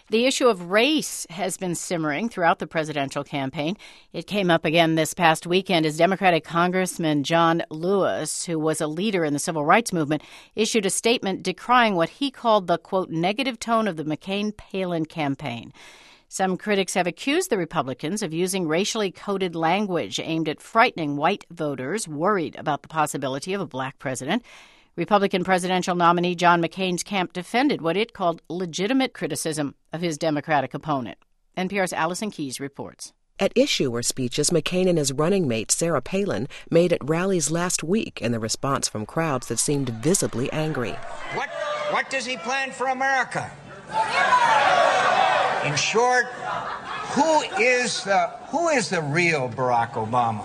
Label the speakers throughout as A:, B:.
A: The issue of race has been simmering throughout the presidential campaign. It came up again this past weekend as Democratic Congressman John Lewis, who was a leader in the civil rights movement, issued a statement decrying what he called the, quote, negative tone of the McCain-Palin campaign. Some critics have accused the Republicans of using racially coded language aimed at frightening white voters worried about the possibility of a black president. Republican presidential nominee John McCain's camp defended what it called legitimate criticism of his Democratic opponent. NPR's Allison Keyes reports.
B: At issue were speeches McCain and his running mate Sarah Palin made at rallies last week in the response from crowds that seemed visibly angry.
C: What does he plan for America? In short, who is the real Barack Obama?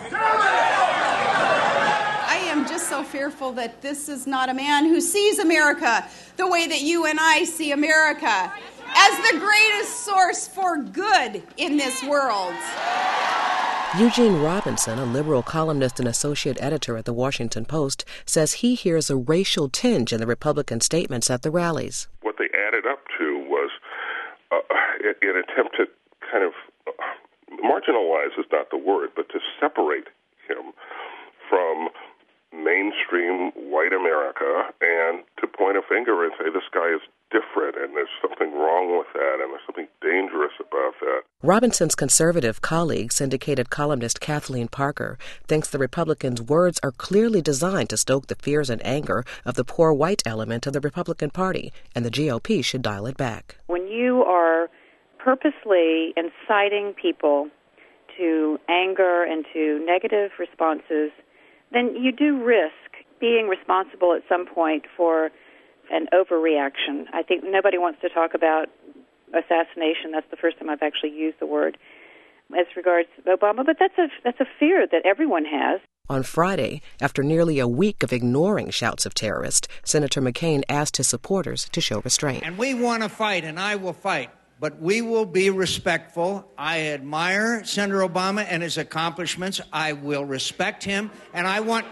D: I am just so fearful that this is not a man who sees America the way that you and I see America, as the greatest source for good in this world.
B: Eugene Robinson, a liberal columnist and associate editor at The Washington Post, says he hears a racial tinge in the Republican statements at the rallies.
E: What they added up to was an attempt to kind of marginalize is not the word, but to separate him from mainstream white America and to point a finger and say this guy is different and there's something wrong with that and there's something dangerous about that.
B: Robinson's conservative colleague, syndicated columnist Kathleen Parker, thinks the Republicans' words are clearly designed to stoke the fears and anger of the poor white element of the Republican Party, and the GOP should dial it back.
F: When you are purposely inciting people to anger and to negative responses, then you do risk being responsible at some point for an overreaction. I think nobody wants to talk about assassination. That's the first time I've actually used the word as regards Obama, but that's a fear that everyone has.
B: On Friday, after nearly a week of ignoring shouts of terrorists, Senator McCain asked his supporters to show restraint.
C: And we want to fight, and I will fight, but we will be respectful. I admire Senator Obama and his accomplishments. I will respect him, and I want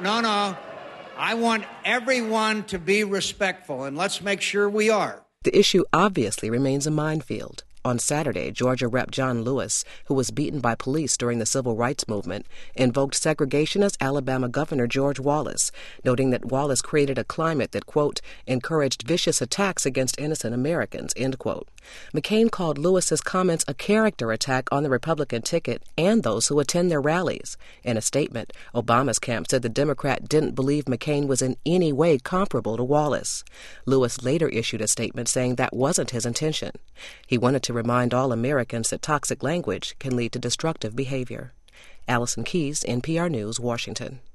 C: everyone to be respectful, and let's make sure we are.
B: The issue obviously remains a minefield. On Saturday, Georgia Rep. John Lewis, who was beaten by police during the civil rights movement, invoked segregationist Alabama Governor George Wallace, noting that Wallace created a climate that, quote, encouraged vicious attacks against innocent Americans, end quote. McCain called Lewis's comments a character attack on the Republican ticket and those who attend their rallies. In a statement, Obama's camp said the Democrat didn't believe McCain was in any way comparable to Wallace. Lewis later issued a statement saying that wasn't his intention. He wanted to remind all Americans that toxic language can lead to destructive behavior. Allison Keyes, NPR News, Washington.